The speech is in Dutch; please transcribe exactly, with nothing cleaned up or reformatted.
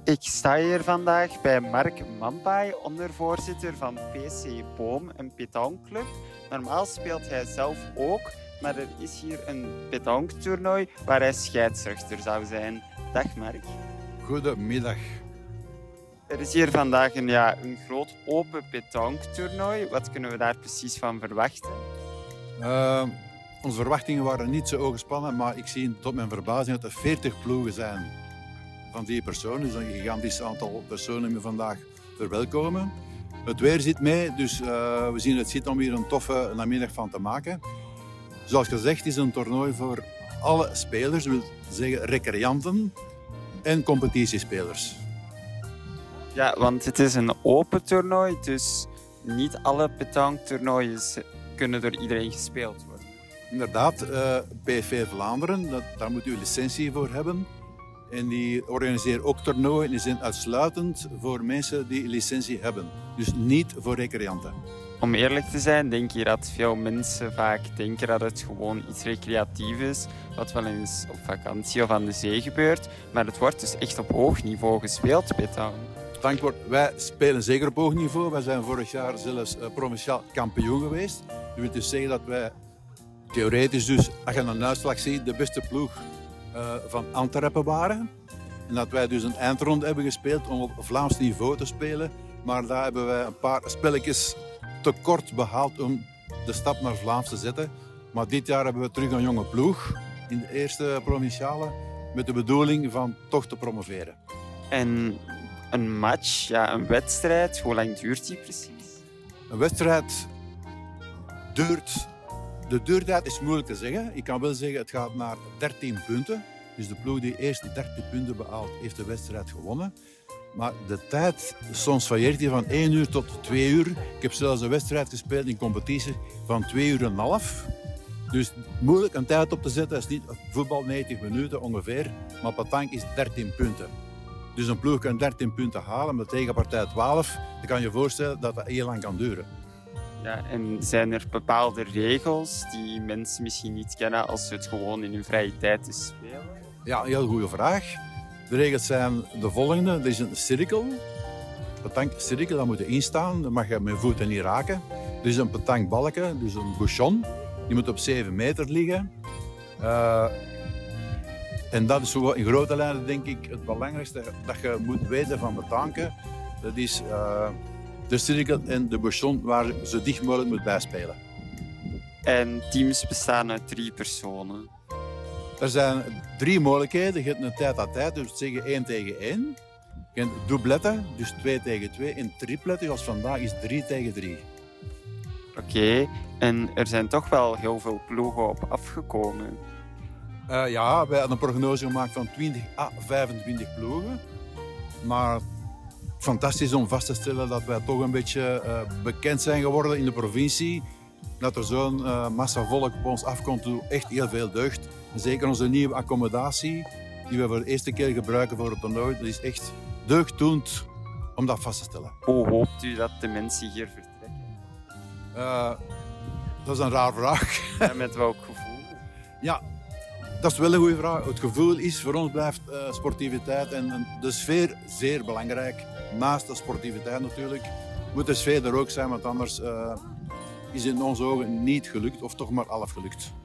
Ik sta hier vandaag bij Mark Mampai, ondervoorzitter van P C Boom, een pétanqueclub. Normaal speelt hij zelf ook, maar er is hier een pétanquetoernooi waar hij scheidsrechter zou zijn. Dag Mark. Goedemiddag. Er is hier vandaag een, ja, een groot open pétanquetoernooi. Wat kunnen we daar precies van verwachten? Uh, onze verwachtingen waren niet zo hoog gespannen, maar ik zie tot mijn verbazing dat er veertig ploegen zijn van die personen. Dus een gigantisch aantal personen die we vandaag verwelkomen. Het weer zit mee, dus uh, we zien het zitten om hier een toffe namiddag van te maken. Zoals gezegd is het een toernooi voor alle spelers, dat wil zeggen recreanten en competitiespelers. Ja, want het is een open toernooi, dus niet alle pétanquetoernooien kunnen door iedereen gespeeld worden. Inderdaad, uh, P V Vlaanderen, dat, daar moet u licentie voor hebben. En die organiseren ook toernooien die zijn uitsluitend voor mensen die licentie hebben. Dus niet voor recreanten. Om eerlijk te zijn, denk je dat veel mensen vaak denken dat het gewoon iets recreatiefs is, wat wel eens op vakantie of aan de zee gebeurt. Maar het wordt dus echt op hoog niveau gespeeld, pétanque. Dankwoord. Wij spelen zeker op hoog niveau. Wij zijn vorig jaar zelfs uh, provinciaal kampioen geweest. Dat wil dus zeggen dat wij theoretisch, dus, als je een uitslag ziet, de beste ploeg uh, van Antwerpen waren. En dat wij dus een eindronde hebben gespeeld om op Vlaams niveau te spelen. Maar daar hebben wij een paar spelletjes tekort behaald om de stap naar Vlaams te zetten. Maar dit jaar hebben we terug een jonge ploeg in de eerste provinciale met de bedoeling van toch te promoveren. En een match, ja, een wedstrijd, hoe lang duurt die precies? Een wedstrijd duurt... De duurtijd is moeilijk te zeggen. Ik kan wel zeggen, het gaat naar dertien punten. Dus de ploeg die eerst dertien punten behaalt, heeft de wedstrijd gewonnen. Maar de tijd soms varieert die van één uur tot twee uur. Ik heb zelfs een wedstrijd gespeeld in competitie van twee uur en een half. Dus moeilijk een tijd op te zetten. Dat is niet voetbal negentig minuten ongeveer. Maar pétanque is dertien punten. Dus een ploeg kan dertien punten halen met tegenpartij twaalf. Dan kan je je voorstellen dat dat heel lang kan duren. Ja, en zijn er bepaalde regels die mensen misschien niet kennen als ze het gewoon in hun vrije tijd dus spelen? Ja, een heel goede vraag. De regels zijn de volgende. Er is een cirkel. Pétanque cirkel, daar moet je instaan. Dan mag je met je voeten niet raken. Er is een pétanquebalken, dus een bouchon. Die moet op zeven meter liggen. Uh, en dat is zo in grote lijnen, denk ik, het belangrijkste dat je moet weten van pétanque. Dat is uh, de cirkel en de bouchon waar je zo dicht mogelijk moet bijspelen. En teams bestaan uit drie personen. Er zijn drie mogelijkheden. Je hebt een tijd à tijd, dus zeggen één tegen één. Je hebt doubletten, dus twee tegen twee. En tripletten, zoals vandaag, is drie tegen drie. Oké, okay. En er zijn toch wel heel veel ploegen op afgekomen. Uh, ja, wij hadden een prognose gemaakt van twintig à vijfentwintig ploegen. Maar fantastisch om vast te stellen dat wij toch een beetje uh, bekend zijn geworden in de provincie. Dat er zo'n uh, massa volk op ons afkomt, doet echt heel veel deugd. En zeker onze nieuwe accommodatie, die we voor de eerste keer gebruiken voor het toernooi, dat is echt deugddoend om dat vast te stellen. Hoe hoopt u dat de mensen hier vertrekken? Uh, dat is een raar vraag. Ja, met welk gevoel? Ja, dat is wel een goede vraag. Het gevoel is, voor ons blijft uh, sportiviteit en, en de sfeer zeer belangrijk. Naast de sportiviteit natuurlijk moet de sfeer er ook zijn, want anders uh, is het in onze ogen niet gelukt of toch maar half gelukt.